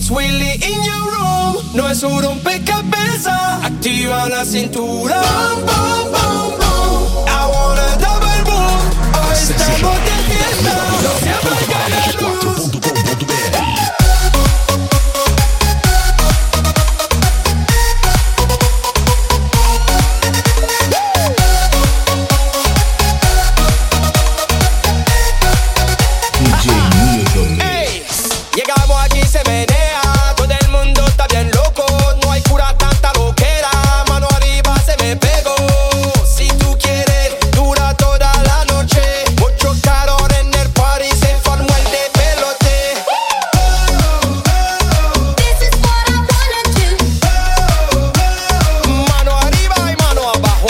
It's Willy in your room. No es un rompecabezas. Activa la cintura. Boom, boom, boom, boom. I wanna double boom. Hoy estamos de fiesta. No se apaga la luz. Llegamos aquí, se menea, todo el mundo está bien loco, no hay cura, tanta loquera, mano arriba se me pegó. Si tú quieres, dura toda la noche, mucho calor en el party, se formó el de pelote. This is what I wanna do. Mano arriba y mano abajo.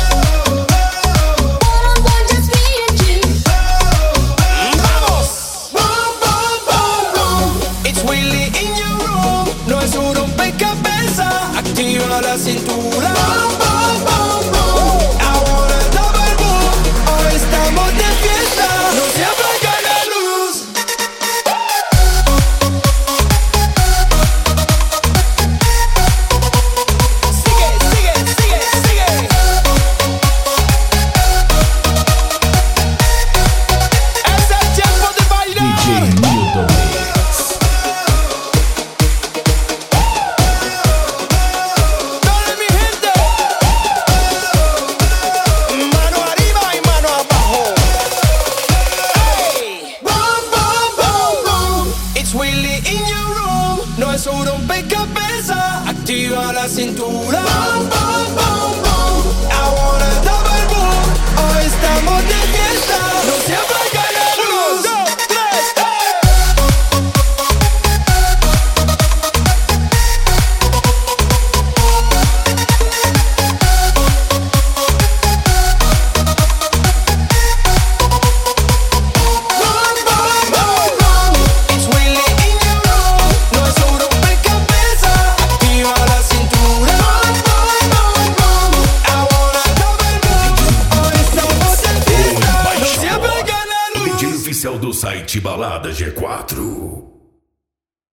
One-on-one, just me and you. ¡Vamos! Boom, boom, boom, boom. It's Willy in your room. No es un rompecabezas. Activa la cintura. Boom, boom, boom, boom. I wanna double boom. Hoy estamos de fiesta. No se apaga la luz. Sigue, sigue, sigue, sigue. Es el tiempo de bailar. Dale, mi gente. Mano arriba y mano abajo. Hey. Boom, boom, boom, boom. It's Willy in your room. No es un rompecabezas. Activa la cintura. Boom, boom, boom, boom. I wanna double boom. Hoy estamos de fiesta. No se apaga la luz. 1, 2, 3, Boom, boom, boom, boom. It's Willy in your room. No es un rompecabezas. Activa la cintura. Boom, boom, boom, boom. I wanna double boom. Hoy estamos de fiesta. No se apaga la luz. DJ oficial do site Balada G4.